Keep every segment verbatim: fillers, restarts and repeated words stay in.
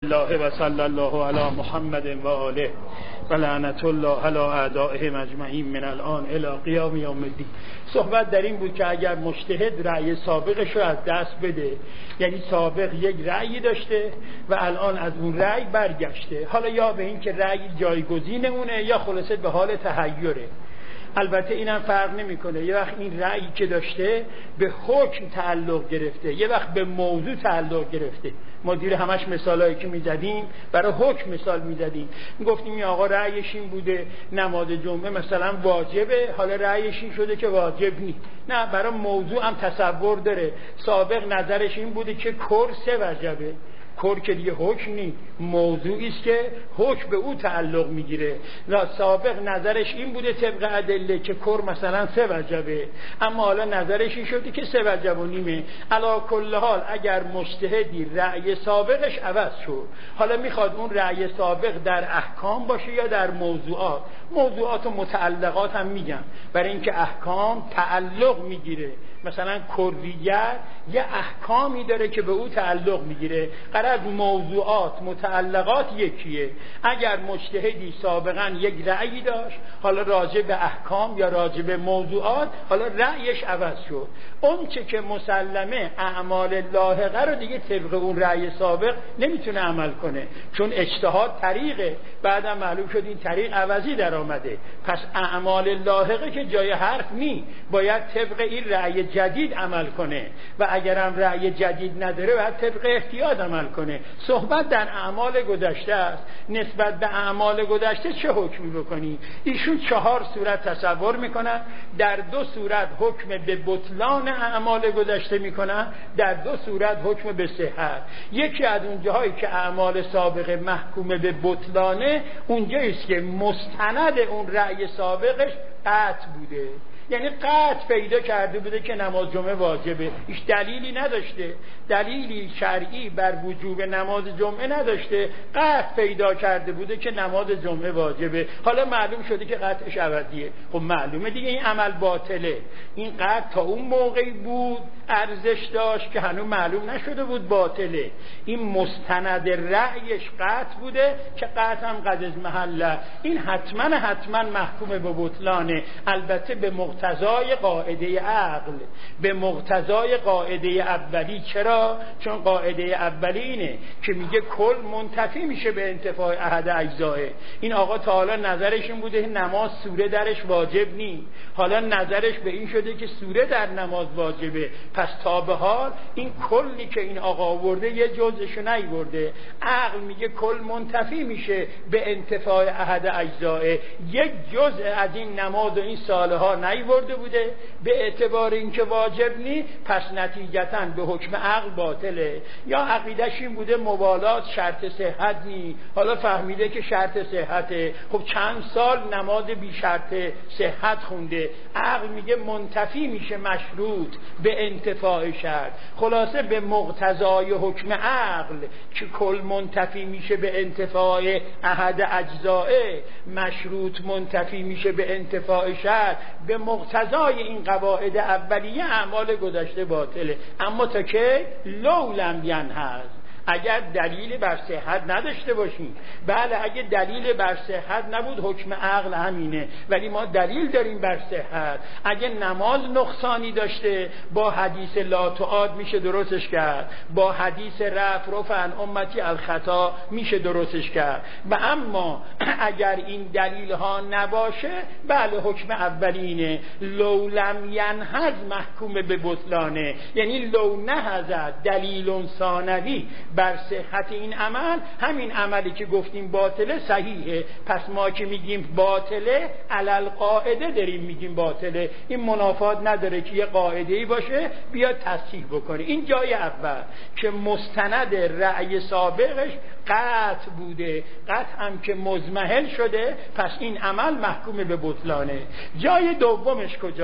الله و صلی الله علی محمد و آله و لعنت الله علی اعدائهم اجمعین من الان الی قیام یوم الدین. صحبت در این بود که اگر مجتهد رأی سابقش رو از دست بده، یعنی سابق یک رأی داشته و الان از اون رأی برگشته، حالا یا به این که رأی جایگزین اونه یا خلاصه به حال تحیره. البته اینم فرق نمیکنه، یه وقت این رأیی که داشته به حکم تعلق گرفته، یه وقت به موضوع تعلق گرفته. ما دیر همش مثالایی که میزدیم برای حکم مثال میزدیم، میگفتیم این آقا رأیش این بوده نماز جمعه مثلا واجبه، حالا رأیش این شده که واجب نیست. نه، برای موضوع هم تصور داره. سابق نظرش این بوده که کر سه وجبه، کر که دیگه حکم نیست، موضوعی است که حکم به او تعلق میگیره. و سابق نظرش این بوده طبق ادله که کر مثلا سه وجبه، اما حالا نظرش این شده که سه وجب و نیمه. علی کل حال اگر مجتهدی رأی سابقش عوض شد، حالا میخواد اون رأی سابق در احکام باشه یا در موضوعات. موضوعات و متعلقات هم میگم، برای اینکه احکام تعلق میگیره. مثلا کریت یه احکامی داره که به او تعلق میگیره، قرار موضوعات متعلقات یکیه. اگر مجتهدی سابقا یک رأی داشت، حالا راجع به احکام یا راجع به موضوعات حالا رأیش عوض شد، اون چه که مسلمه اعمال لاحقه رو دیگه طبق اون رأی سابق نمیتونه عمل کنه، چون اجتهاد طریقه، بعدم معلوم شد این طریق عوضی در آمده. پس اعمال لاحقه که جای حرف نی، باید طبق این رأی جدید عمل کنه و اگرم رأی جدید نداره باید طبق احتیاط عمل کنه. صحبت در اعمال گذشته است. نسبت به اعمال گذشته چه حکمی بکنی؟ ایشون چهار صورت تصور میکنن، در دو صورت حکم به بطلان اعمال گذشته میکنن، در دو صورت حکم به صحت. یکی از اون جاهایی که اعمال سابقه محکوم به بطلانه، اونجاییست که مستند اون رأی سابقش قطع بوده، یعنی قطع پیدا کرده بوده که نماز جمعه واجبه، هیچ دلیلی نداشته، دلیلی شرعی بر وجوب نماز جمعه نداشته، قطع پیدا کرده بوده که نماز جمعه واجبه. حالا معلوم شده که قطعش عوضیه، خب معلومه دیگه این عمل باطله. این قطع تا اون موقعی بود ارزش داشت که هنوز معلوم نشده بود باطله. این مستند رأیش قطع بوده که قطع هم قد از محله، این حتما حتما محکوم به بطلانه. البته به مقتضای قاعده عقل، به مقتضای قاعده اولی. چرا؟ چون قاعده اولی اینه که میگه کل منتفی میشه به انتفاع احد اجزائه. این آقا تا حالا نظرش این بوده نماز سوره درش واجب نی، حالا نظرش به این شده که سوره در نماز واجبه. پس تا به حال این کلی که این آقا آورده یه جزءشو نیورده. عقل میگه کل منتفی میشه به انتفاع احد اجزائه، یک جزء از این نماز و این ساله ها نیورده بوده به اعتبار اینکه واجب نی، پس نتیجتاً به حکم عقل باطله. یا عقیدش این بوده موالات شرط صحت نی، حالا فهمیده که شرط صحته، خب چند سال نماز بی شرط صحت خونده، عقل میگه منتفی میشه مشروط به انتفاع شرط. خلاصه به مقتضای حکم عقل که کل منتفی میشه به انتفاع احد اجزائه، مشروط منتفی میشه به انتفاع شرط، به مقتضای این قواعد اولیه اعمال گذشته باطله. اما تا که لو لم ینهض، اگر دلیل بر صحت نداشته باشیم. بله اگه دلیل بر صحت نبود حکم عقل همینه، ولی ما دلیل داریم بر صحت. اگه نماز نقصانی داشته با حدیث لا تعاد میشه درستش کرد، با حدیث رفع رفع عن امتی الخطا میشه درستش کرد. و اما اگر این دلیل ها نباشه، بله حکم اولینه لو لم ینهض محکوم به بطلانه، یعنی لو نهض دلیل ثانوی بر صحت این عمل، همین عملی که گفتیم باطله صحیحه. پس ما که میگیم باطله علل قاعده داریم میگیم باطله، این منافات نداره که یه قاعده‌ای باشه بیاد تصحیح بکنه. این جای اول که مستند رأی سابقش قطع بوده، قطع هم که مزمحل شده، پس این عمل محکوم به بطلانه. جای دومش کجاست؟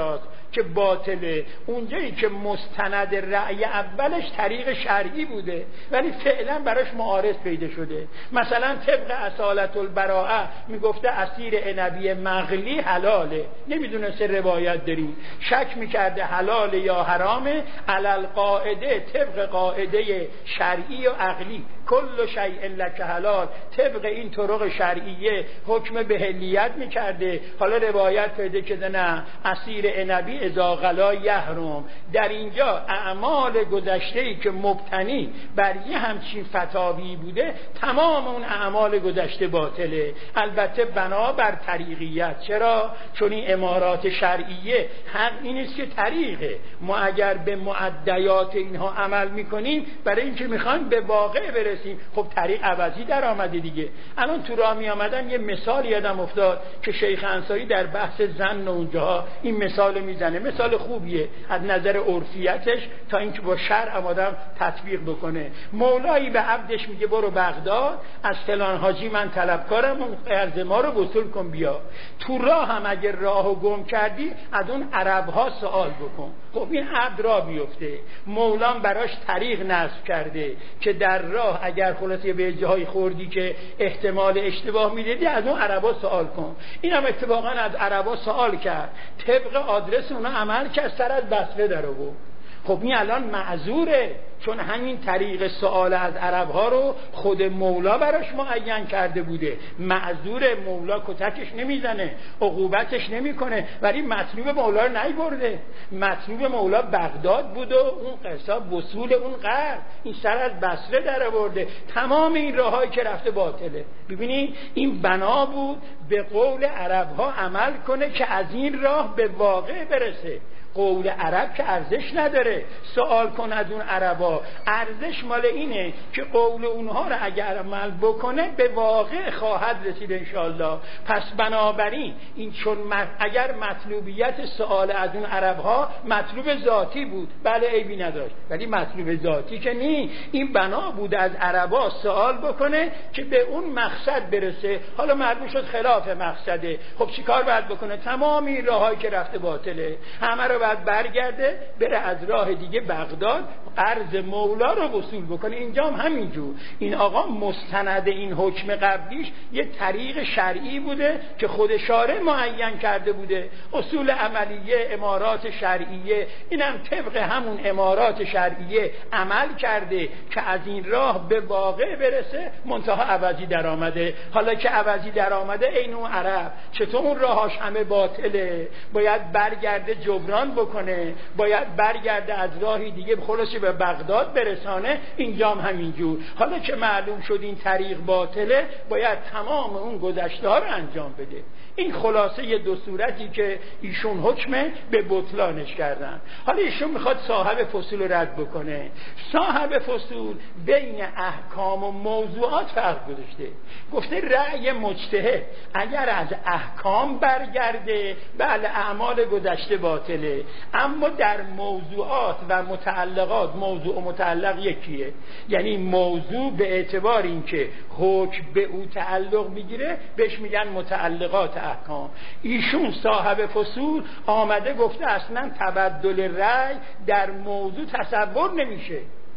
که باطله، اونجایی که مستند رأی اولش طریق شرعی بوده ولی فعلا براش معارض پیدا شده. مثلا طبق اصالت البراءه میگفته عصیر عنبی مغلی حلاله، نمیدونسته روایت داری، شک میکرده حلال یا حرامه، علل قاعده طبق قاعده شرعی و عقلی کل شیء لک حلال، طبق این طرق شرعیه حکم بهلیت میکرده. حالا روایت پیدا که نه عصیر عنبی اذا غلا یحرم. در اینجا اعمال گذشته‌ای که مبتنی بر یه همچین فتاوی بوده تمام اون اعمال گذشته باطله، البته بنا بر طریقیت. چرا؟ چون این امارات شرعیه حق این است که طریقه ما اگر به معدیات اینها عمل میکنیم برای اینکه میخوان به واقع برسیم، خب طریق عوضی در آمده دیگه. الان تو راه می آمدم یه مثال یادم افتاد که شیخ انصاری در بحث زن اونجا این مثال میزنه، مثال خوبیه از نظر عرفیتش تا اینکه با شرع آدم تطبیق بکنه. مولایی به عبدش میگه برو بغداد از فلان حاجی من طلبکارم، اون قرض ما رو وصول کن بیا. تو راه هم اگر راهو گم کردی از اون عربها سوال بکن. خب این عبد را بیفته، مولان براش طریق نصب کرده که در راه اگر خلاصه به جایی خوردی که احتمال اشتباه میدیدی از اون عربا سوال کن. این هم اتفاقا از عربا سوال کرد، طبق آدرس اونا عمل کرد، سر از بصره در آورد. خب این الان معذوره چون همین طریق سوال از عرب ها رو خود مولا براش معین کرده بوده. معذور، مولا کتکش نمیزنه، عقوبتش نمیکنه، ولی مطلوب مولا رو نیبرده. مطلوب مولا بغداد بود و اون قصاب وصول اون قرض، این سر از بصره در آورده. تمام این راهایی که رفته باطله. ببینید این بنا بود به قول عرب ها عمل کنه که از این راه به واقع برسه. قول عرب که ارزش نداره، سوال کن از اون عربا. ارزش مال اینه که قول اونها رو اگر عمل بکنه به واقع خواهد رسید انشاءالله. پس بنابراین این چون اگر مطلوبیت سوال از اون عربها مطلوب ذاتی بود بله عیبی نداشت، ولی مطلوب ذاتی که نی، این بنا بود از عربا سوال بکنه که به اون مقصد برسه. حالا معلوم شد خلاف مقصده، خب چیکار باید بکنه؟ تمام این راهایی که رفته باطله، همه رو بعد برگرده بره از راه دیگه بغداد قرض مولا رو وصول بکنه. اینجا هم همینجور. این آقا مستند این حکم قبلیش یه طریق شرعی بوده که خود شارع معین کرده بوده، اصول عملیه، امارات شرعیه. اینم طبق همون امارات شرعیه عمل کرده که از این راه به واقع برسه، منتها عوضی در آمده. حالا که عوضی در آمده این اون عرب چطور اون راهاش همه باطله، باید برگرده جبران بکنه، باید برگرده از راهی دیگه خلاصی به بغداد برسانه. اینجام همینجور. حالا که معلوم شد این طریق باطله باید تمام اون گذشته ها رو انجام بده. این خلاصه دو صورتی که ایشون حکم به بطلانش کردن. حالا ایشون میخواد صاحب فصول رد بکنه. صاحب فصول بین احکام و موضوعات فرق گذاشته. گفته رأی مجتهد اگر از احکام برگرده بله اعمال گذشته باطله، اما در موضوعات و متعلقات موضوع و متعلق یکیه. یعنی موضوع به اعتبار اینکه حکم به او تعلق میگیره بهش میگن متعلقات احکام. ایشون صاحب فصول آمده گفته اصلا تبدل رأی در موضوع تصور نمیشه.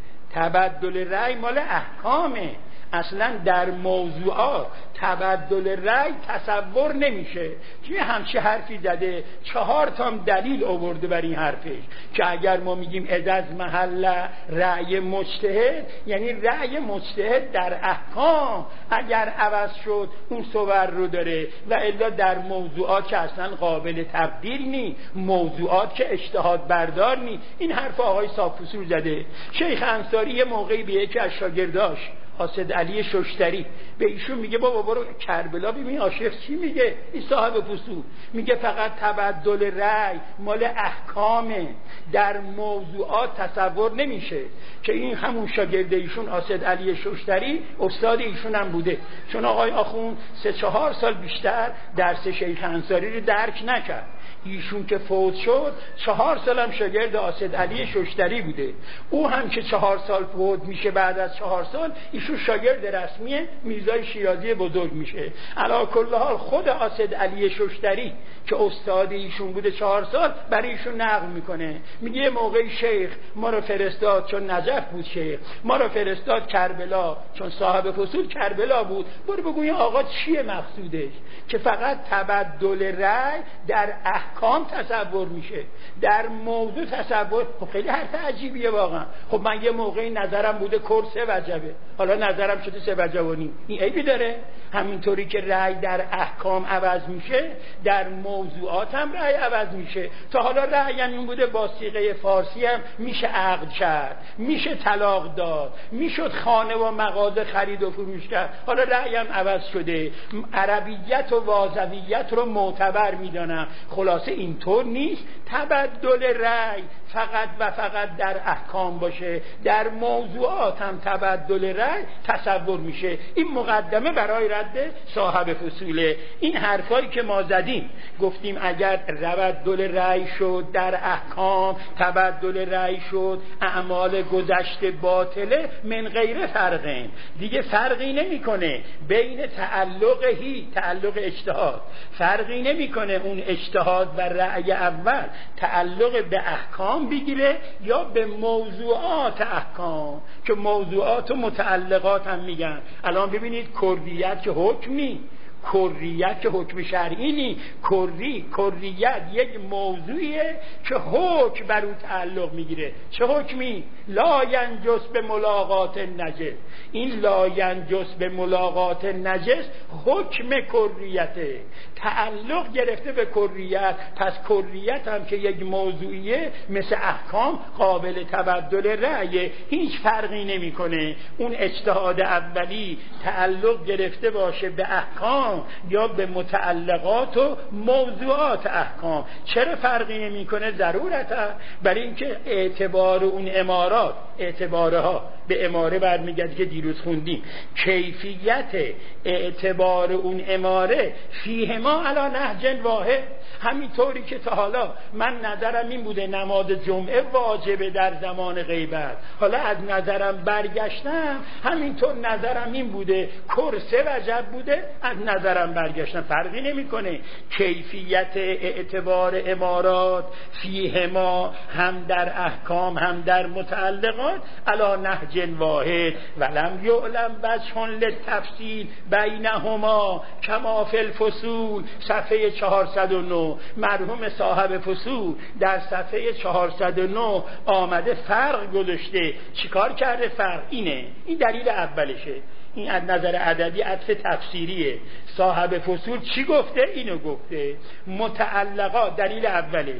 تبدل رأی مال احکامه، اصلا در موضوعات تبدل رأی تصور نمیشه. که همچه حرفی زده، چهار تا دلیل آورده بر این حرفش که اگر ما میگیم ادز محل رأی مجتهد یعنی رأی مجتهد در احکام اگر عوض شد اون صور رو داره، و الا در موضوعات که اصلا قابل تبدیل نی، موضوعات که اجتهاد بردار نی. این حرف آقای صاحب فصول زده. شیخ انصاری یه موقعی به یکی از شاگرداش حاسد علی ششتری به ایشون میگه بابا برو کربلا ببین عاشق چی میگه. این صاحب فصول میگه فقط تبدل رأی مال احکامه، در موضوعات تصور نمیشه. که این همون شاگرد ایشون حاسد علی ششتری استاد ایشون هم بوده، چون آقای آخوند سه چهار سال بیشتر درس شیخ انصاری رو درک نکرد. ایشون که فوت شد چهار سالم شاگرد اسد علی ششتری بوده. او هم که چهار سال فوت میشه، بعد از چهار سال ایشون شاگرد رسمی میرزای شیرازی بزرگ میشه. علی کل حال خود اسد علی ششتری که استاد ایشون بوده چهار سال برای ایشون نقل میکنه، میگه موقعی شیخ ما رو فرستاد، چون نجف بود شیخ، ما رو فرستاد کربلا، چون صاحب فصول کربلا بود، برو بگو این آقا چیه مقصودش که فقط تبدل رأی در احکام تصور میشه، در موضوع تصور. خب خیلی حرف عجیبیه واقعا. خب من یه موقعی نظرم بوده کر سه وجبه، حالا نظرم شده سه وجبانی، این عیبی داره؟ همینطوری که رأی در احکام عوض میشه، در موضوعات هم رأی عوض میشه. تا حالا رأی هم این بوده با صیغه فارسی هم میشه عقد کرد، میشه طلاق داد، میشد خانه و مغازه خرید و فروش کرد. حالا رأی هم عوض شده. عربیت و واضویت رو معتبر میدانم. خلاصه اینطور نیست تبدل رأی فقط و فقط در احکام باشه، در موضوعات هم تبدل رأی تصور میشه. این مقدمه برای رد صاحب فصوله. این حرفایی که ما زدیم گفتیم اگر تبدل رأی شد در احکام، تبدل رأی شد اعمال گذشته باطله، من غیر فرقین، دیگه فرقی نمیکنه بین تعلقهی، تعلق اجتهاد، فرقی نمیکنه اون اجتهاد و رأی اول تعلق به احکام بگیره یا به موضوعات احکام، که موضوعات و متعلقات هم میگن. الان ببینید کردیت که حکمی، کریت که حکم شرعی نی، کری کریت یک موضوعیه که حکم بر اون تعلق میگیره. چه حکمی؟ لا ینجس به ملاقات نجس. این لا ینجس به ملاقات نجس حکم کریته، تعلق گرفته به کریت. پس کریت هم که یک موضوعیه مثل احکام قابل تبدل رأی، هیچ فرقی نمیکنه اون اجتهاد اولی تعلق گرفته باشه به احکام یا به متعلقات و موضوعات احکام. چرا فرقی نمیکنه؟ ضرورتا برای اینکه اعتبار اون امارات، اعتبارها به اماره برمیگرده که دیروز خوندیم، کیفیت اعتبار اون اماره فیه ما علی نهج واحد. همینطوری که تا حالا من نظرم این بوده نماز جمعه واجبه در زمان غیبت، حالا از نظرم برگشتم همینطور نظرم این بوده کرسه وجب بوده، از نظرم برگشتم. فرقی نمیکنه. کیفیت اعتبار امارات فیه ما هم در احکام هم در متعلقات علی نهج واحد ولم یعلم وجه للتفصیل بینهما کما فی الفصول. صفحه چهارصد و نه مرحوم صاحب فصول در صفحه چهارصد و نه آمده فرق گذاشته. چیکار کرده؟ فرق اینه، این دلیل اولشه. این از نظر ادبی عطف تفسیریه. صاحب فصول چی گفته؟ اینو گفته. متعلقات، دلیل اولش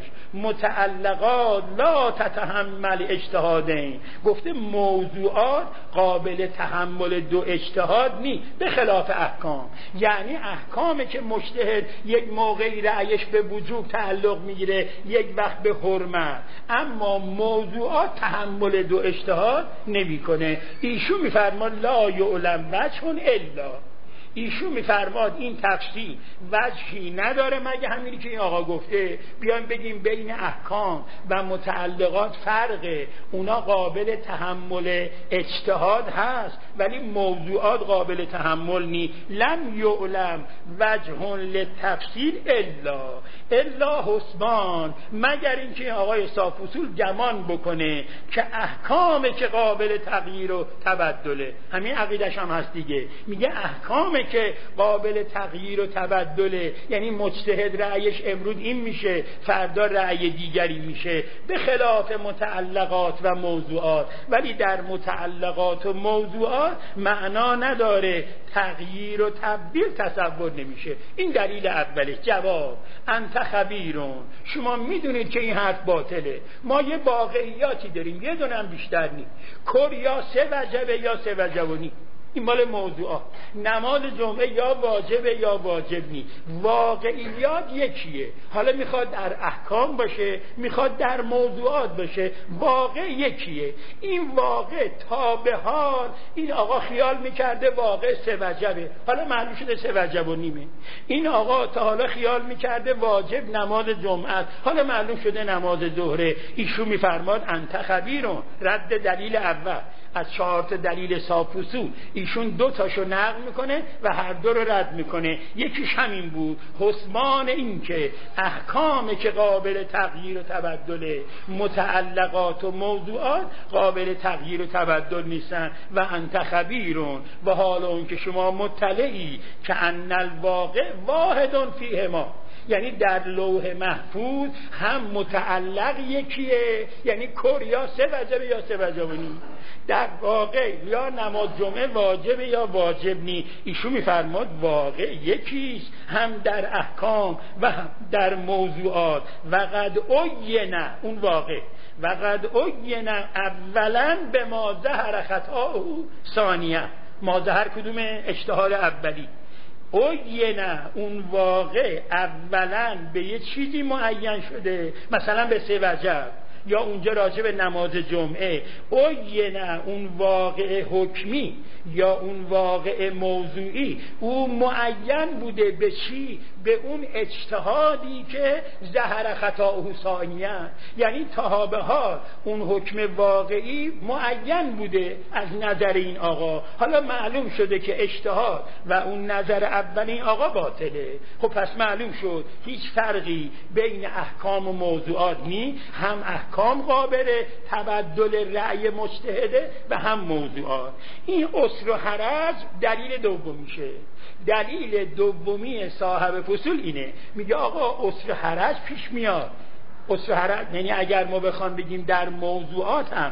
متعلقات لا تتحمل اجتهادین، گفته موضوعات قابل تحمل دو اجتهاد نی، به خلاف احکام. یعنی احکامه که مجتهد یک موقعی رأیش به وجوب تعلق میگیره، یک وقت به حرمت، اما موضوعات تحمل دو اجتهاد نمیکنه. ایشون میفرما لا یعلم وجه الا، ایشون میفرماد این تفسیر وجهی نداره مگه همینی که این آقا گفته. بیایم بگیم بین احکام و متعلقات فرقه، اونا قابل تحمل اجتهاد هست ولی موضوعات قابل تحمل نی. لم یعلم وجه للتفسیر الا الا حسبان، مگر اینکه آقای صاحب اصول گمان بکنه که احکامه که قابل تغییر و تبدله. همین عقیدش هم هست دیگه، میگه احکامه که قابل تغییر و تبدله، یعنی مجتهد رأیش امروز این میشه فردا رأی دیگری میشه، به خلاف متعلقات و موضوعات. ولی در متعلقات و موضوعات معنا نداره، تغییر و تبدیل تصور نمیشه. این دلیل اوله. جواب انت خبیرون، شما میدونید که این حرف باطله. ما یه واقعیاتی داریم، یه دونه هم بیشتر نیست. کر یا سه وجبه یا سه وجبه نی. این مال موضوعات. نماز جمعه یا واجبه یا واجب نی. واقعیات یکیه. حالا میخواد در احکام باشه، میخواد در موضوعات باشه، واقع یکیه. این واقع تا به حال این آقا خیال میکرده واقع سه وجبه، حالا معلوم شده سه وجب و نیمه. این آقا تا حالا خیال میکرده واجب نماز جمعه، حالا معلوم شده نماز ظهره. ایشون میفرماد انت خبیرون، رد دلیل اول از چهار تا دلیل ساپوسو ایشون دو تاشو نقل میکنه و هر دو رو رد میکنه. یکیش همین بود، حسمان این که احکام که قابل تغییر و تبدل، متعلقات و موضوعات قابل تغییر و تبدل نیستن. و انت خبیرون، و حال اون که شما مطلعی که ان الواقع واحد فیه ما، یعنی در لوح محفوظ هم متعلق یکیه، یعنی کور یا سه وجبه یا سه وجب نی. در واقع یا نماز جمعه واجبه یا واجب نی. ایشون میفرماد واقع یکیست، هم در احکام و هم در موضوعات. و قد اوینه، اون واقع و قد اوینه اولا به ما ظهر خطاه ثانیه. ما ظهر کدومه؟ اجتهاد اولی. اوینه اون واقع اولا به یه چیزی معین شده، مثلا به سه وجب، یا اونجا راجع به نماز جمعه. اوینه اون واقع حکمی یا اون واقع موضوعی او معین بوده به چی؟ به اون اجتهادی که ظهر خطاء ثانیه، یعنی تا به حال اون حکم واقعی معین بوده از نظر این آقا، حالا معلوم شده که اجتهاد و اون نظر اول این آقا باطله. خب پس معلوم شد هیچ فرقی بین احکام و موضوعات نی، هم احکام قابل تبدل رأی مجتهده و هم موضوعات. این اسر و حرج دلیل دومیشه. دلیل دومی صاحب فصول اینه، میگه آقا اسر و حرج پیش میاد. اسر و حرج یعنی اگر ما بخوام بگیم در موضوعات هم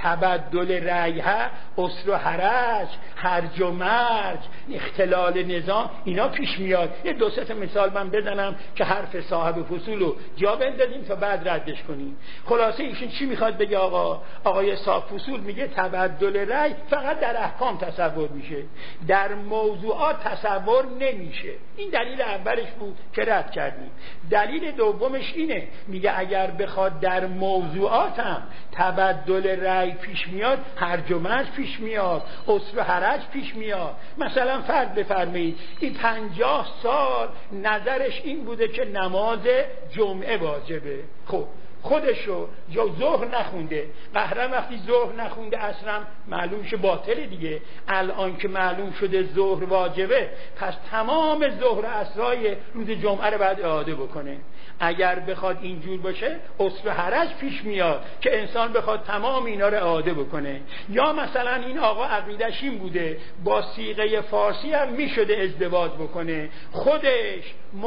تبدل رأی ها، اسر و حرج، هرج و مرج، اختلال نظام، اینا پیش میاد. یه دو سه تا مثال من بزنم که حرف صاحب فصول رو جا بندازیم تا بعد ردش کنیم. خلاصه ایشون چی میخواد بگه آقا؟ آقای صاحب فصول میگه تبدل رأی فقط در احکام تصور میشه، در موضوعات تصور نمیشه. این دلیل اولش بود که رد کردیم. دلیل دومش اینه، میگه اگر بخواد در موضوعات هم تبدل رأی پیش میاد، هرج و مرج پیش میاد، اسر و حرج پیش میاد. مثلا فرض بفرمایید این پنجاه سال نظرش این بوده که نماز جمعه واجبه، خب خودشو یا ظهر نخونده، قهرم وقتی ظهر نخونده اصلا معلوم شه باطله دیگه. الان که معلوم شده ظهر واجبه، پس تمام ظهر اسرای روز جمعه رو باید اعاده بکنه. اگر بخواد اینجور باشه اسر و حرج پیش میاد که انسان بخواد تمام اینا رو اعاده بکنه. یا مثلا این آقا عقیدش این بوده با صیغه فارسی هم میشده ازدواج بکنه، خودش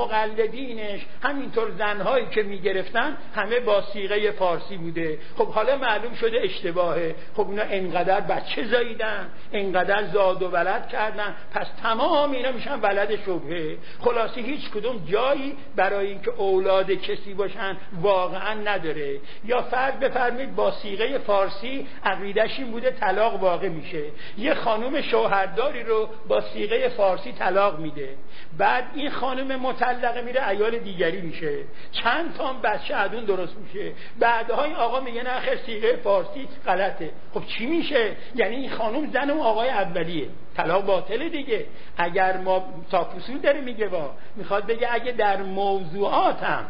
مقلدینش همینطور زنهایی که میگرفتن همه با صیغه فارسی بوده. خب حالا معلوم شده اشتباهه، خب اینا انقدر بچه زاییدن، انقدر زاد و ولد کردن، پس تمام اینا میشن ولد شبهه. خلاصی هیچ کدوم جایی برای اینکه اولاد کسی باشن واقعا نداره. یا فرض بفرمایید با صیغه فارسی عقیدش این بوده طلاق واقع میشه، یه خانم شوهرداری رو با صیغه فارسی طلاق میده، بعد این خانم مطلقه میره عیال دیگری میشه، چند تا بچه ادون درست میشه، بعدها این آقا میگه نه خیر صیغه فارسی غلطه. خب چی میشه؟ یعنی این خانم زن اون آقای اولیه، طلاق باطله دیگه. اگر ما تا فصول داره میگه با میخواد بگه اگه در موضوعات هم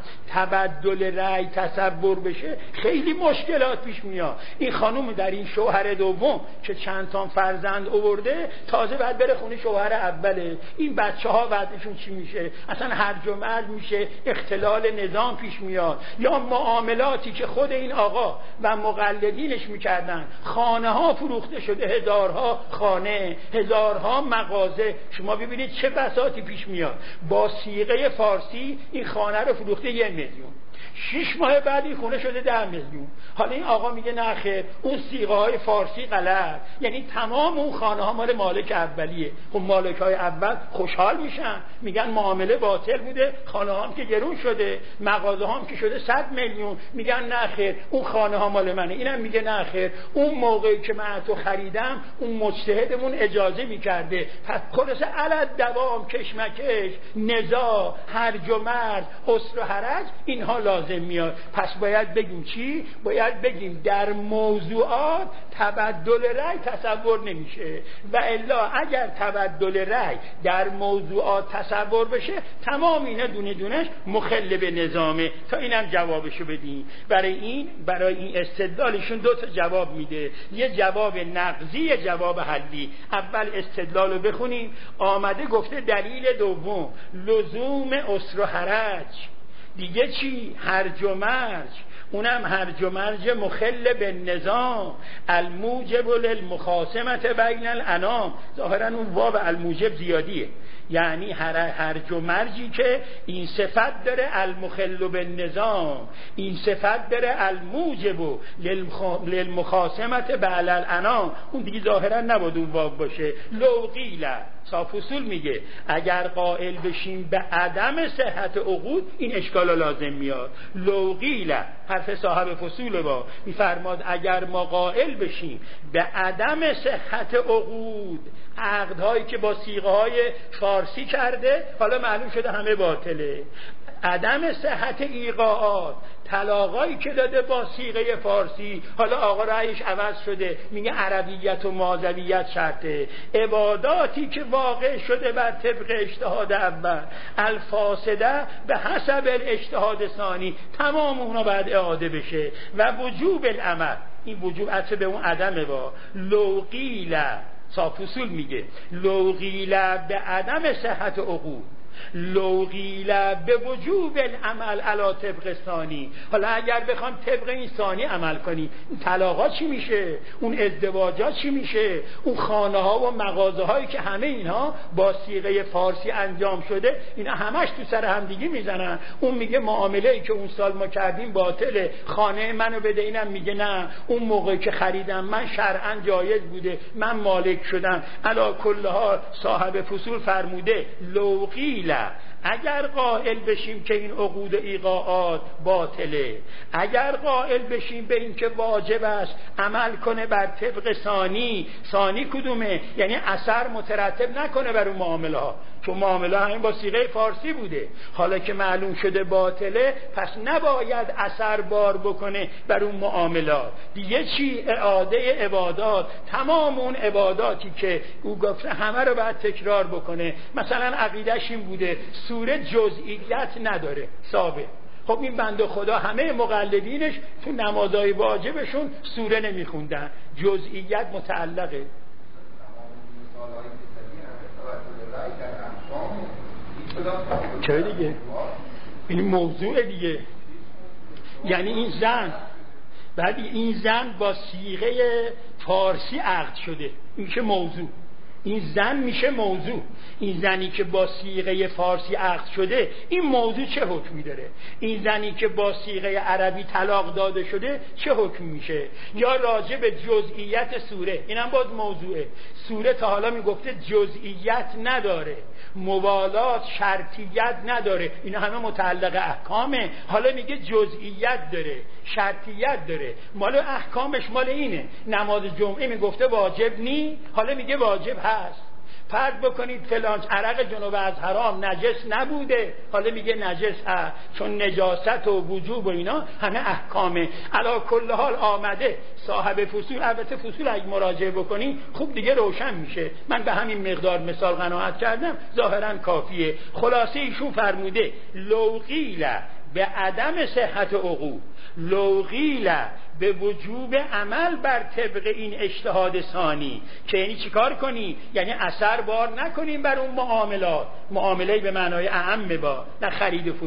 تبدل رأی تصور بشه خیلی مشکلات پیش میاد. این خانم در این شوهر دوم که چند تا فرزند آورده تازه بعد بره خونه شوهر اوله، این بچه ها بعدشون چی میشه؟ اصلا هرج و مرج میشه، اختلال نظام پیش میاد. یا معاملاتی که خود این آقا و مقلدینش میکردن، خانه ها فروخته شده، هزارها خانه، هزارها مغازه. شما ببینید چه بساطی پیش میاد. با صیغه فارسی این خانه رو فروخته یه میلیون، شش ماه بعد این خونه شده ده میلیون. حالا این آقا میگه نه خیر، اون صیغه های فارسی غلط، یعنی تمام اون خانه ها مال مالک اولیه. خب مالک های اول خوشحال میشن، میگن معامله باطل بوده، خانه ها هم که گرون شده، مغازه ها هم که شده صد میلیون، میگن نه خیر اون خانه ها مال منه. اینم میگه نه خیر، اون موقعی که من تو خریدم اون مجتهدمون اجازه میکرده. پس خلاصه علت دوام کشمکش، نزاع، هرج و مرج، اسر و حرج، اینها لازم میاد. پس باید بگیم چی؟ باید بگیم در موضوعات تبدل رأی تصور نمیشه، و الا اگر تبدل رأی در موضوعات تصور بشه تمام اینا دونه دونش مخل به نظامه. تا اینم جوابشو بدیم. برای این برای این استدلالشون دو تا جواب میده، یه جواب نقضی، یه جواب حلی. اول استدلالو بخونیم. آمده گفته دلیل دوم لزوم اسر و حرج. دیگه چی؟ هرج و مرج. اونم هرج و مرج مخل به نظام، الموجب للمخاصمت بین الانام. ظاهرا اون واو الموجب زیادیه، یعنی هر هرج و مرجی که این صفت داره المخل به نظام، این صفت داره الموجب للمخاصمت بین الانام، اون دیگه ظاهرا نباید اون واو باشه. لو قیل، صاف اصول میگه اگر قائل بشیم به عدم صحت عقود این اشکال لازم میاد. لو قیل، حرف صاحب فصول با میفرماد اگر ما قائل بشیم به عدم صحت عقود، عقدهایی که با صیغه های فارسی کرده حالا معلوم شده همه باطله، عدم صحت ایقاعات، طلاقایی که داده با صیغه فارسی، حالا آقا رأیش عوض شده میگه عربیت و ماذویت شرطه، عباداتی که واقع شده بر طبق اجتهاد اول، الفاسده به حسب الاجتهاد ثانی، تمام اونا باید اعاده بشه. و وجوب العمل، این وجوب عطف به اون عدمه. با لو قیل، صاف اصول میگه لو قیل به عدم صحت عقود، لو قیل به وجوب العمل علی طبق ثانی. حالا اگر بخوام طبق این ثانی عمل کنی، این طلاقات چی میشه؟ اون ازدواجات چی میشه؟ اون خانه ها و مغازه هایی که همه اینها با صیغه فارسی انجام شده، اینا همش تو سر هم دیگه میزنن. اون میگه معامله ای که اون سال ما کردیم باطله، خانه منو بده، اینم میگه نه اون موقعی که خریدم من شرعاً جایز بوده، من مالک شدم. علی کل حال صاحب فصول فرموده لو قیل، اگر قائل بشیم که این عقود و ایقاعات باطله، اگر قائل بشیم به این که واجب است عمل کنه بر طبق ثانی، ثانی کدومه؟ یعنی اثر مترتب نکنه بر اون معامله ها، چون معامله همین با صیغه فارسی بوده، حالا که معلوم شده باطله پس نباید اثر بار بکنه بر اون معاملات. دیگه چی؟ اعاده عبادات، تمام اون عباداتی که او گفته همه رو باید تکرار بکنه. مثلا عقیدش این بوده سوره جزئیت نداره ثابت، خب این بنده خدا همه مقلدینش تو نمازهای واجبشون سوره نمیخوندن، جزئیت متعلقه. چه دیگه؟ این موضوع دیگه، یعنی این زن بعد این زن با صیغه فارسی عقد شده، این که موضوع، این زن میشه موضوع. این زنی که با صیغه فارسی عقد شده این موضوع چه حکمی داره؟ این زنی که با صیغه عربی طلاق داده شده چه حکمی میشه؟ یا راجع به جزئیات سوره، اینم باز موضوعه. سوره تا حالا میگفته جزئیات نداره، موالات شرطیت نداره، اینا همه متعلق احکامه. حالا میگه جزئیات داره، شرطیت داره، مال احکامش مال اینه. نماز جمعه میگفته واجب نی، حالا میگه واجب هست. فرض بکنید فلان عرق جنوب از حرام نجس نبوده، حالا میگه نجس هست، چون نجاست و وجوب و اینا همه احکامه. علی کل حال آمده صاحب فصول، البته فصول اگه مراجعه بکنی خوب دیگه روشن میشه، من به همین مقدار مثال قناعت کردم، ظاهرا کافیه. خلاصه ایشون فرموده لو قیل به عدم صحت عقود، لو قیل به وجوب عمل بر طبق این اجتهاد ثانی، که یعنی چیکار کنی؟ یعنی اثر بار نکنیم بر اون معاملات، معامله به معنای اعم با، نه خرید و فروش.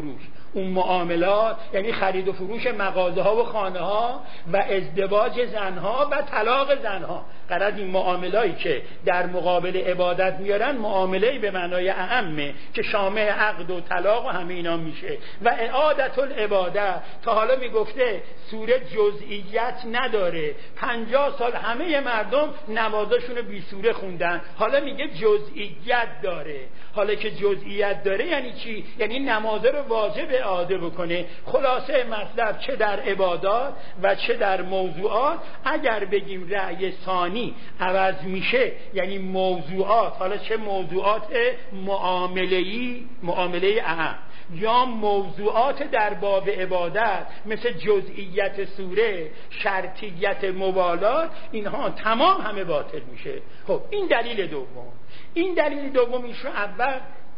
اون معاملات یعنی خرید و فروش مغازه ها و خانه ها و ازدواج زنها و طلاق زنها. قرار این معاملایی که در مقابل عبادت میارن معامله‌ای به معنای اعمه که شامل عقد و طلاق و همه اینا میشه. و اعادت العباده تا حالا میگفته سوره جزئیت نداره، پنجاه سال همه مردم نمازاشونو بی سوره خوندن، حالا میگه جزئیت داره. حالا که جزئیت داره یعنی چی؟ یعنی نمازه رو واجب اعاده بکنه. خلاصه مطلب چه در عبادات و چه در موضوعات اگر بگیم رأی ثانی عوض میشه یعنی موضوعات، حالا چه موضوعات معامله‌ای، معامله اهم، یا موضوعات در باب عبادت مثل جزئیت سوره، شرطیت موالات، اینها تمام همه باطل میشه. خب این دلیل دوم. این دلیل دوم ایشون اول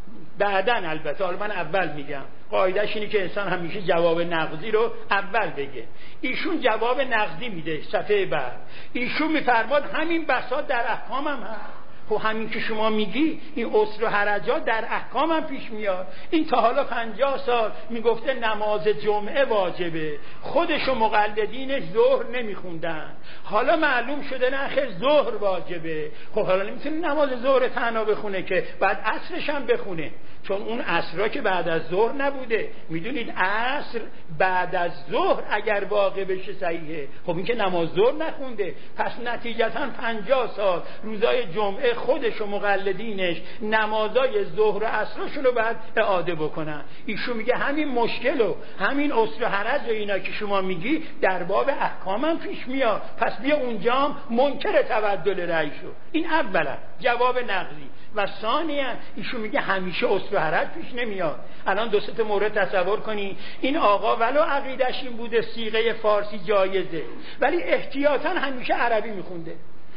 بعدن، البته حالا من اول میگم، قاعده‌اش اینه که انسان همیشه جواب نقضی رو اول بگه. ایشون جواب نقضی میده صفحه بعد. ایشون میفرماد همین بساط در احکام هم هست. خب همین که شما میگی این عسر و حرجات در احکام هم پیش میاد. این تا حالا پنجاه سال میگفته نماز جمعه واجبه، خودش و مقلدینش ظهر نمیخوندن، حالا معلوم شده نه خیر ظهر واجبه. خب حالا نمیتونه نماز ظهر تنها بخونه که بعد عصرش هم بخونه، چون اون عصرها که بعد از ظهر نبوده. میدونید عصر بعد از ظهر اگر واقع بشه صحیحه. خب این که نماز ظهر نخونده، پس نتیجتا پنجاه سال روزای جمعه خودش و مقلدینش نمازای ظهر و عصرشون رو بعد اعاده بکنن. ایشون میگه همین مشکل و همین عسر و حرج و اینا که شما میگی در باب احکام هم پیش میاد، پس بیا اونجا منکر تبدل رأی شو. این اولا جواب نقضی. و ثانیا ایشون میگه همیشه عسر و حرج پیش نمیاد. الان دو سه تا مورد تصور کنی، این آقا ولو عقیدش این بوده صیغه فارسی جایزه ولی احتیاطاً همیشه عربی میخونده،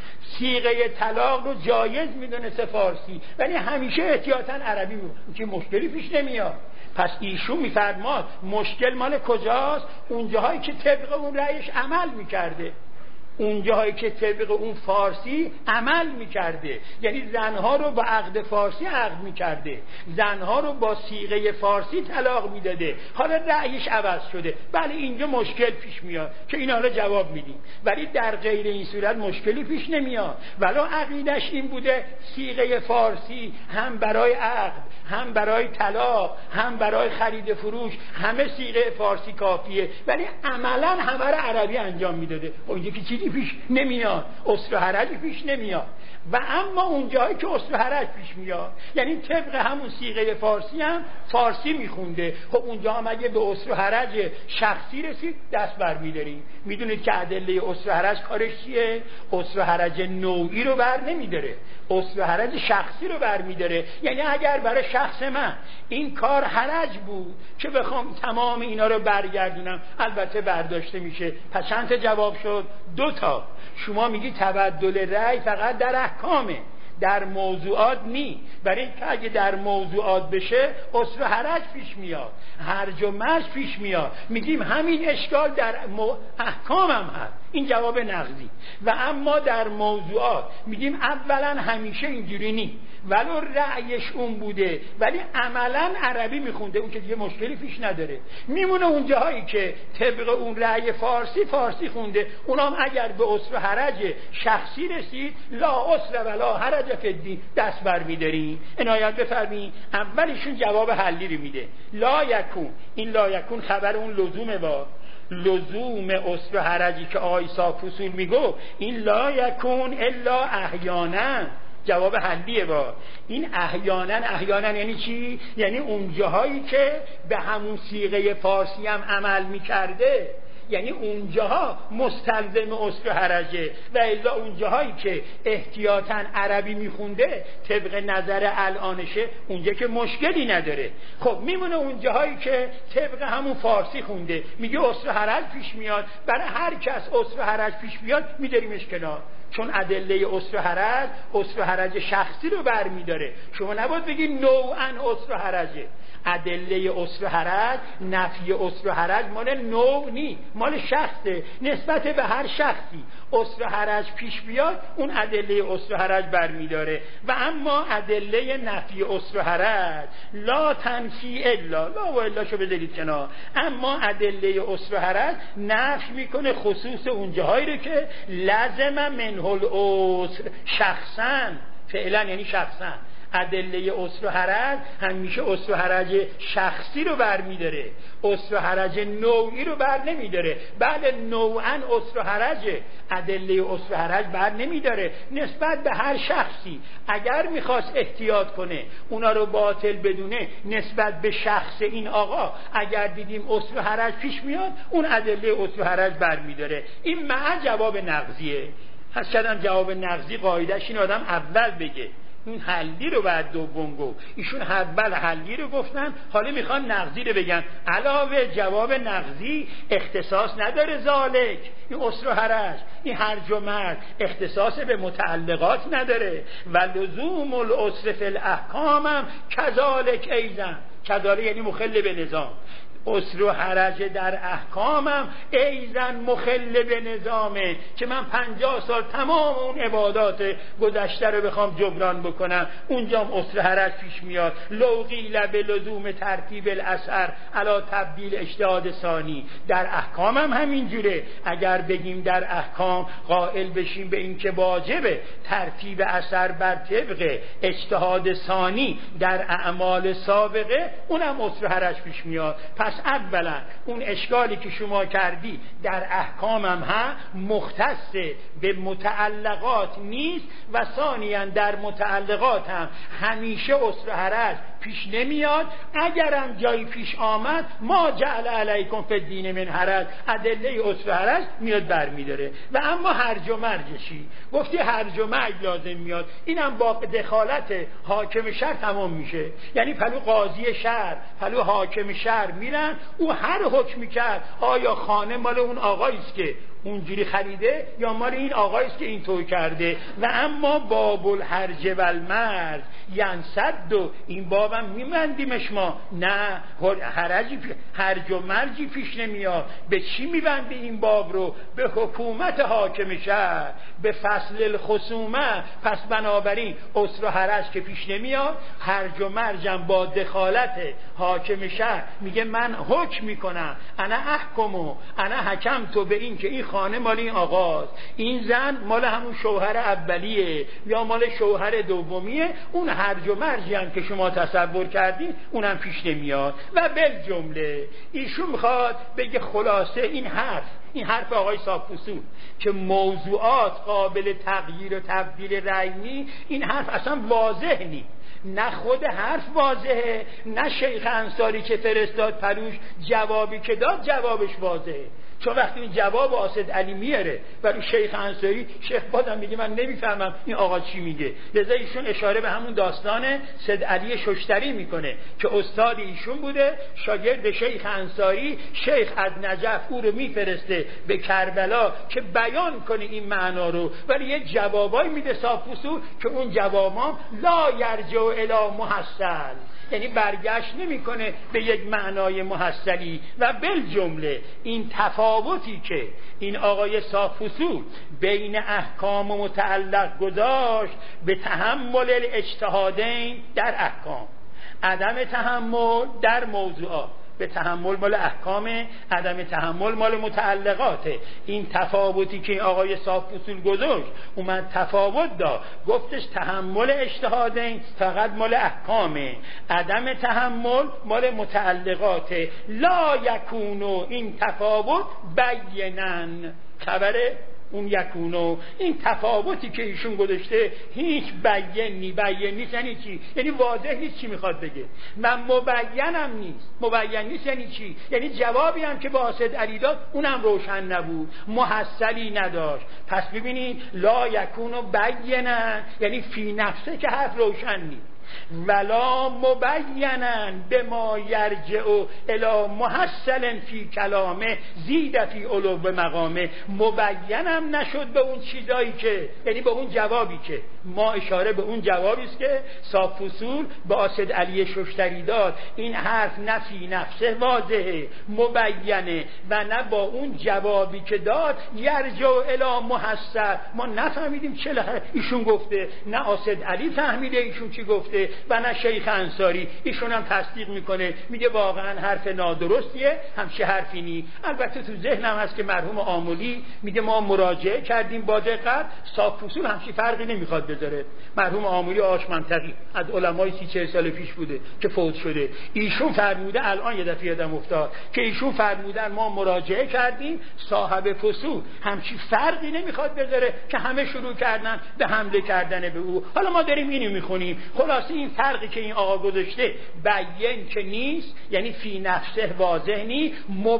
صیغه طلاق رو جایز میدونسته فارسی ولی همیشه احتیاطاً عربی میخونده، که مشکلی پیش نمیاد. پس ایشون میفرماد مشکل مال کجاست؟ اون جاهایی که طبق اون رأیش عمل میکرده، اون جاهایی که طبق اون فارسی عمل میکرده، یعنی زنها رو با عقد فارسی عقد میکرده، زنها رو با صیغه فارسی طلاق میداده، حالا رأیش عوض شده. بله اینجا مشکل پیش میاد که این حالا جواب میدیم، ولی در غیر این صورت مشکلی پیش نمیاد. ولو عقیدش این بوده صیغه فارسی هم برای عقد، هم برای طلاق، هم برای خرید فروش، همه صیغه فارسی کافیه، ولی عملا همه رو عربی انجام میداده. اونجا که چیزی پیش نمیاد، عسر و حرجی پیش نمیاد. و اما اون جایی که عسر و حرج پیش میاد یعنی طبق همون صیغه فارسی هم فارسی میخونده، خب اونجا هم اگه به عسر و حرج شخصی رسید دست بر میداریم. میدونید که ادله عسر و حرج کارش چیه؟ عسر و حرج نوعی رو بر نمیداره، عسر و حرج شخصی رو بر میداره. یعنی اگر برای شخص من این کار حرج بود که بخوام تمام اینا رو برگردونم، البته برداشته میشه. پس چند تا جواب شد؟ دو تا. شما میگی تبدل رأی فقط در احکامه، در موضوعات نی. برای اینکه اگه در موضوعات بشه عسر و حرج پیش میاد، هرج و مرج پیش میاد. میگیم همین اشکال در احکام هم هست، این جواب نقضی. و اما در موضوعات میگیم اولا همیشه اینجوری نی، ولو رأیش اون بوده ولی عملا عربی میخونده، اون که دیگه مشکلی پیش نداره. میمونه اون جاهایی که طبق اون رأی فارسی فارسی خونده، اونام اگر به عسر و حرج شخصی رسید لا عسر ولا حرج فی الدین دست بر میداریم. عنایت بفرمایید اولیشون جواب حلی رو میده، لا یکون. این لا یکون خبر اون لزومه، با لزوم عسر و حرجی که آقای صاحب فصول میگو، این لا یکون الا احیانا جواب حلیه. با این احیانا، احیانا یعنی چی؟ یعنی اون جاهایی که به همون صیغه فارسی هم عمل میکرده، یعنی اونجاها مستلزم عسر و حرجه، و الا اونجاهایی که احتیاطاً عربی میخونده طبق نظر الانشه اونجا که مشکلی نداره. خب میمونه اونجاهایی که طبق همون فارسی خونده، میگه عسر و حرج پیش میاد. برای هر کس عسر و حرج پیش میاد میداریمش کنار. چون ادله عسر و حرج عسر و حرج شخصی رو برمی‌داره. شما نباید بگی نوعاً عسر و حرجه. ادله عسر و حرج، نفی عسر و حرج مال نوع نی، مال شخصه، نسبت به هر شخصی عسر و حرج پیش بیاد اون ادله عسر و حرج برمی‌داره. و اما ادله نفی عسر و حرج لا تنفی الا، لا و الا شو بذارید کنار، اما ادله عسر و حرج نفی میکنه خصوص اون جاهایی رو که لازم منه العسر شخصا، فعلا یعنی شخصا. ادله عسر و حرج همیشه عسر و حرج شخصی رو برمی‌داره، عسر و حرج نوعی رو بر نمی‌داره. بله نوعاً عسر و حرج، ادله عسر و حرج بر نمی‌داره نسبت به هر شخصی. اگر می‌خواست احتیاط کنه اونا رو باطل بدونه نسبت به شخص این آقا، اگر دیدیم عسر و حرج پیش میاد اون ادله عسر و حرج برمی‌داره. این مع جواب نقضیه. پس شدم جواب نقضی قاعده‌اش این آدم اول بگه، این حلی رو بعد دوم گفت. ایشون اول حلی رو گفتن، حالا میخوان نقضی رو بگن. علاوه جواب نقضی اختصاص نداره ذالک، این عسر و حرج، این هرج و مرج اختصاص به متعلقات نداره. و لزوم العسر فی الاحکام هم کذالک ایضا، کذالک یعنی مخل به نظام. عسر و حرج در احکامم ایضا مخل به نظامه که من پنجاه سال تمام اون عبادات گذشته رو بخوام جبران بکنم، اونجام عسر و حرج پیش میاد. لو قیل به لزوم ترتیب الاثر علی تبدیل اجتهاد ثانی، در احکامم همینجوره. اگر بگیم در احکام قائل بشیم به این که واجبه ترتیب اثر بر طبق اجتهاد ثانی در اعمال سابقه، اونم عسر و حرج پیش میاد. پس اولا اون اشکالی که شما کردی در احکام هم ها مختص به متعلقات نیست، و ثانیا در متعلقات هم همیشه عسر و حرج پیش نمیاد. اگرم جایی پیش آمد ما جعل علیکم فی الدین من حرج، ادله عسر و حرج میاد برمیداره. و اما هرج و مرجشی گفتی هرج و مرج لازم میاد، اینم با دخالت حاکم شهر تمام میشه. یعنی پلو قاضی شهر پلو حاکم شهر میرن، او هر حکمی کرد آیا خانه مال اون آقایی است که اونجوری خریده یا مال این آقایی است که اینطور کرده. و اما باب الحرج و المرج ینسد، و این بابم میبندیمش ما، نه حرجی هرج و مرجی پیش نمیاد. به چی میبندی این باب رو؟ به حکومت حاکم شهر، به فصل الخصومه. پس بنابراین عسر و حرج که پیش نمیاد، هرج و مرجم با دخالت حاکم شهر میگه من حکم میکنم، انا احکمو، انا حکم تو به این که این خانه مال این آقاست، این زن مال همون شوهر اولیه یا مال شوهر دومیه. اون هرج و مرجی هم که شما تصور کردین اونم پیش نمیاد. و بالجمله ایشون میخواد بگه خلاصه این حرف این حرف آقای صاف‌پوستون که موضوعات قابل تغییر و تبدیل رأی نی، این حرف اصلا واضح نی. نه خود حرف واضحه، نه شیخ انصاری که فرستاد پلوش جوابی که داد جوابش واضحه. چون وقتی این جواب آسد علی میاره ولی شیخ انصاری، شیخ بازم میگه من نمیفهمم این آقا چی میگه. لذا ایشون اشاره به همون داستان سید علی ششتری میکنه که استاد ایشون بوده، شاگرد شیخ انصاری. شیخ از نجف او رو میفرسته به کربلا که بیان کنه این معنا رو، ولی یه جوابایی میده صاف‌پوستون که اون جوابام لا یرجع الی محصل، یعنی برگشت نمیکنه به یک معنای محصلی. و بالجمله این تفاوتی که این آقای صاف‌پوستون بین احکام و متعلق گذاشت به تحمل الاجتهادین در احکام، عدم تحمل در موضوعات. به تحمل مال احکام، عدم تحمل مال متعلقاته. این تفاوتی که آقای صاف‌پوستون گذاشت اومد تفاوت داد، گفتش تحمل اجتهادین فقط مال احکامه، عدم تحمل مال متعلقاته. لا یکونو، این تفاوت بینن، خبره اون یکونو، این تفاوتی که ایشون گذاشته هیچ بیان نی. بیان نیست یعنی چی؟ یعنی واضح نیست چی میخواد بگه. من مبینم نیست. مبین نیست یعنی چی؟ یعنی جوابی هم که با اسد علی داد اونم روشن نبود، محصلی نداشت. پس ببینید لا یکونو بینا یعنی فی نفسه که حرف روشن نیست. ولا مبینا به ما یرجع الی محصل فی کلامه زید فی علو مقامه. مبینم نشد به اون چیزایی که، یعنی به اون جوابی که ما اشاره به اون جوابی است که صاف فصول به اسد علی ششتری داد. این حرف نفی نفسه واضحه مبینه و نه با اون جوابی که داد یرجع الی محصل. ما نفهمیدیم چه ایشون گفته، نه اسد علی فهمیده ایشون چی گفته و نه شیخ انصاری. ایشون هم تصدیق میکنه، میگه واقعا حرف نادرستیه، همچه حرفی نی. البته تو ذهنم هست که مرحوم آملی میگه ما مراجعه کردیم با دقت، صاف فصول همچی فرقی نمیخواد بذاره. مرحوم آملی آش منطقی از علمای سی چهل سال پیش بوده که فوت شده. ایشون فرموده، الان یه دفعه یادم افتاد که ایشون فرمودن ما مراجعه کردیم، صاحب فصول همچی فرقی نمیخواد بذاره که همه شروع کردن به حمله کردن به او. حالا ما داریم اینو میخونیم. خلاصه این فرقی که این آقا گذاشته بیان که نیست، یعنی فی نفسه واضح نیست،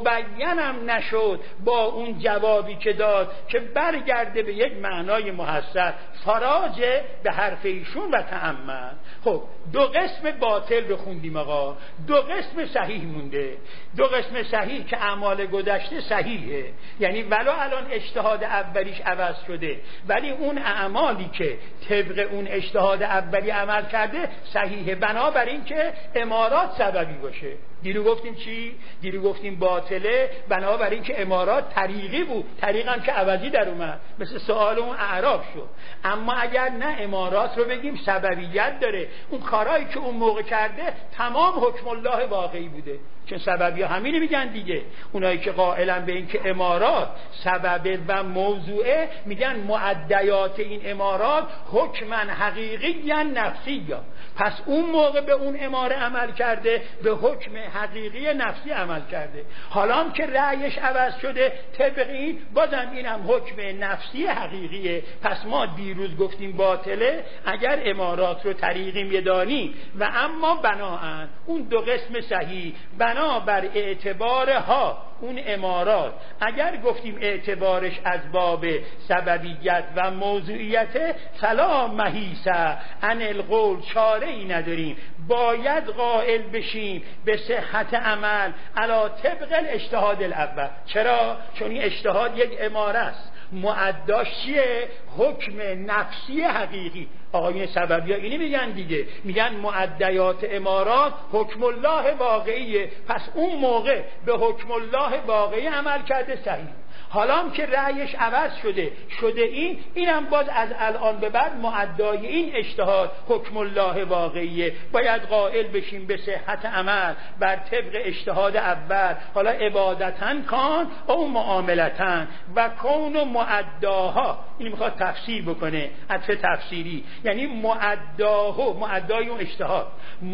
مبینم نشد با اون جوابی که داد که برگرده به یک معنای محسن، فراجه به حرف ایشون و تأمل. خب دو قسم باطل رو خوندیم آقا، دو قسم صحیح مونده. دو قسم صحیح که اعمال گذشته صحیحه، یعنی ولو الان اجتهاد اولیش عوض شده ولی اون اعمالی که طبق اون اجتهاد اولی عمل کرده صحیحه، بنابراین که امارات سببی باشه. دیرو گفتیم چی؟ دیرو گفتیم باطله بنابراین که امارات طریقی بود، طریق هم که عوضی در اومد، مثل سوال اون اعراب شد. اما اگر نه امارات رو بگیم سببیت داره، اون کارهایی که اون موقع کرده تمام حکم الله واقعی بوده. چون سببی ها همینه میگن دیگه، اونایی که قائلن به این که امارات سبب و موضوعه میگن معدیات این امارات حکمن حقیقی یا نفسی یا. پس اون موقع به اون اماره عمل کرده، به حکم حقیقی نفسی عمل کرده. حالا هم که رأیش عوض شده طبق این، بازم اینم حکم نفسی حقیقیه. پس ما دیروز گفتیم باطله اگر امارات رو طریقی میدانی و اما بناهن اون دو قسم صحیح بنابر اعتبارها اون امارات، اگر گفتیم اعتبارش از باب سببیت و موضوعیت، فلا محیص عن القول، چاره ای نداریم، باید قائل بشیم به صحت عمل علی طبق الاجتهاد الاول. چرا؟ چون این اجتهاد یک اماره است، معداش چیه؟ حکم نفسی حقیقی. آقایون سببی ها اینی میگن دیگه، میگن معدیات امارات حکم الله واقعیه، پس اون موقع به حکم الله واقعی عمل کرده صحیح. حالا هم که رأیش عوض شده شده این اینم باز از الان به بعد معدای این اجتهاد حکم الله واقعیه، باید قائل بشیم به صحت عمل بر طبق اجتهاد اول. حالا عبادتن کان او معاملتن و کون و معداها، این میخواد تفسیر بکنه، عطف تفسیری، یعنی معداها، معدای اون اجتهاد،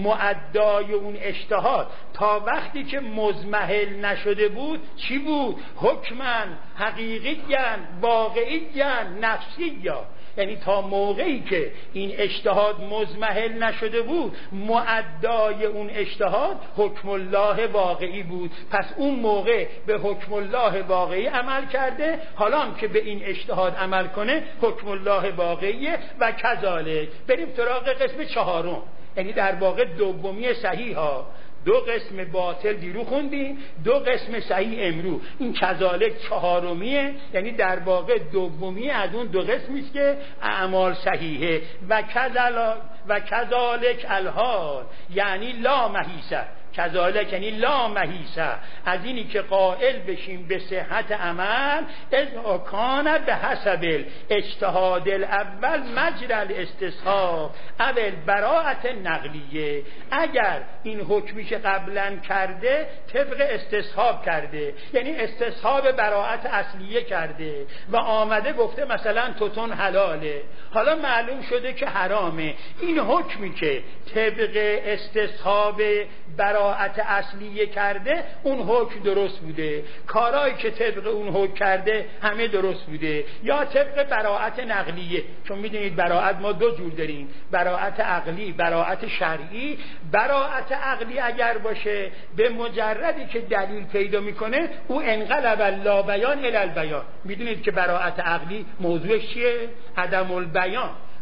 معدای اون اجتهاد تا وقتی که مزمحل نشده بود چی بود؟ حکمن حقیقیاً واقعیاً نفسیاً. یعنی تا موقعی که این اجتهاد مزمحل نشده بود معدای اون اجتهاد حکم الله واقعی بود، پس اون موقع به حکم الله واقعی عمل کرده. حالا هم که به این اجتهاد عمل کنه حکم الله واقعیه. و کذالک بریم سراغ قسم چهارم، یعنی در واقع دومی صحیح ها. دو قسم باطل دیرو خوندیم، دو قسم صحیح امرو. این کذالک چهارمیه، یعنی در واقع دومی از اون دو قسمی است که اعمال صحیحه. و کذالک و کذالک الحال یعنی لا محیصه، کذالک یعنی لا محیصه، از اینی که قائل بشیم به صحت عمل اذا کان به حسب اجتهاد الاول مجرى الاستصحاب اول براءت نقلیه. اگر این حکمی که قبلا کرده طبق استصحاب کرده، یعنی استصحاب براءت اصلیه کرده و آمده گفته مثلا توتون حلاله، حالا معلوم شده که حرامه، این حکمی که طبق استصحاب براءت اصلیه کرده اون حکم درست بوده، کارهایی که طبق اون حکم کرده همه درست بوده. یا طبق براءت نقلیه، چون میدونید براءت ما دو جور داریم، براءت عقلی، براءت شرعی. براءت عقلی اگر باشه به مجردی که دلیل پیدا میکنه او انقلب لا بیان الی البیان. میدونید که براءت عقلی موضوعش چیه؟ عدم البیان.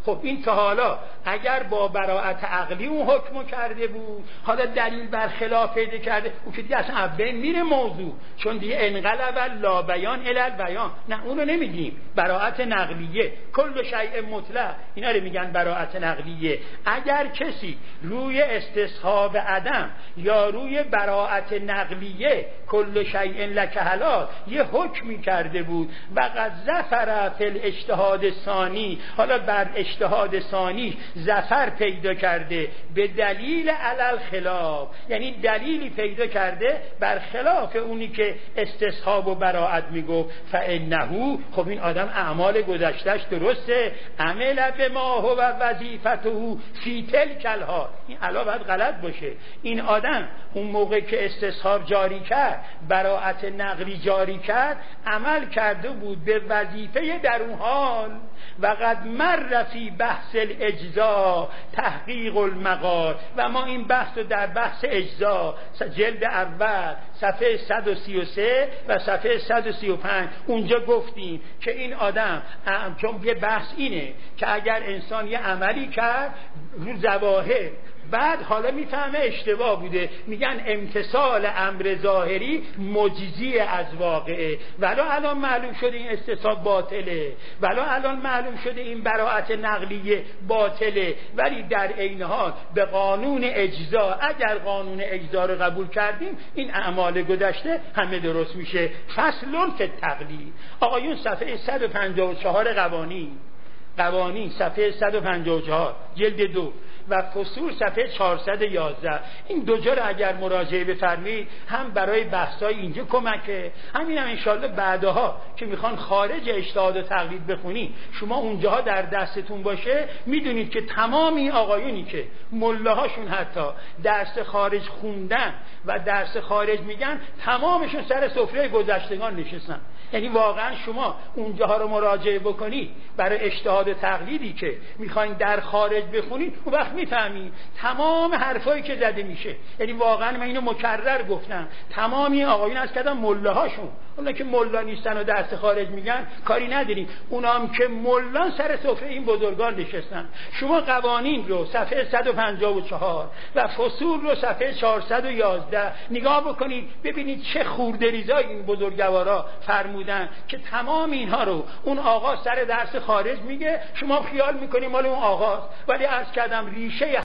خب این تا حالا اگر با براءت عقلی اون حکم کرده بود، حالا دلیل بر خلاف پیدا کرده، اون که دیگه اصلا بین میره موضوع، چون دیگه انقلب لا بیان الی البیان. نه اونو نمیگیم، براءت نقلیه، کل شیء مطلق، اینا رو میگن براءت نقلیه. اگر کسی روی استصحاب عدم یا روی براءت نقلیه کل شیء لک حلال یه حکمی کرده بود و قد ظفر فی الاجتهاد ثانی، حالا بر اجتهاد ثانی ظفر پیدا کرده به دلیل علل خلاف، یعنی دلیلی پیدا کرده بر خلاف اونی که استصحاب و براءت میگفت، فانه، خب این آدم اعمال گذشتهش درسته، عمل به ما هو وظیفته فی تلک الحال، این علا باید غلط باشه. این آدم اون موقع که استصحاب جاری کرد، براءت نقلی جاری کرد، عمل کرده بود به وظیفه در اون حال. و قد مر فی بحث الاجزا تحقیق المقال، و ما این بحث رو در بحث اجزا جلد اول صفحه صد و سی و سه و صفحه صد و سی و پنج اونجا گفتیم که این آدم، چون یه بحث اینه که اگر انسان یه عملی کرد رو ظواهر، بعد حالا میفهمه اشتباه بوده، میگن امتثال امر ظاهری مجزی از واقعه، ولو الان معلوم شده این استصحاب باطله، ولو الان معلوم شده این براءت نقلیه باطله، ولی در عین حال به قانون اجزا، اگر قانون اجزا رو قبول کردیم، این اعمال گذشته همه درست میشه. فصل فی التقلید، آقایون صفحه صد و پنجاه و چهار قوانین، قوانین صفحه صد و پنجاه و چهار جلد دو و فصول صفحه چهارصد و یازده، این دو جا رو اگر مراجعه بفرمایید هم برای بحثای اینجا کمکه، همین هم انشالله بعدها که میخوان خارج اجتهاد و تقلید بخونی، شما اونجاها در دستتون باشه، میدونید که تمامی آقایونی که ملاهاشون حتی درس خارج خوندن و درس خارج میگن، تمامشون سر سفره گذشتگان نشستن. یعنی واقعا شما اونجاها رو مراجعه بکنید برای اجتهاد و تقلیدی که میخواین در خارج بخونید، اون وقت میفهمید تمام حرفایی که زده میشه. یعنی واقعا من اینو مکرر گفتم، تمامی آقایون از کردن ملاهاشون، اونا که ملا نیستن و درس خارج میگن کاری نداریم، اونا هم که ملان سر سفره این بزرگان نشستن. شما قوانین رو صفحه صد و پنجاه و چهار و فصول رو صفحه چهارصد و یازده نگاه بکنید، ببینید چه خورده‌ریزای این بزرگوارا فرمودن که تمام اینها رو اون آقا سر درس خارج میگه، شما خیال میکنید مال اون آقاست، ولی عرض کردم ریشه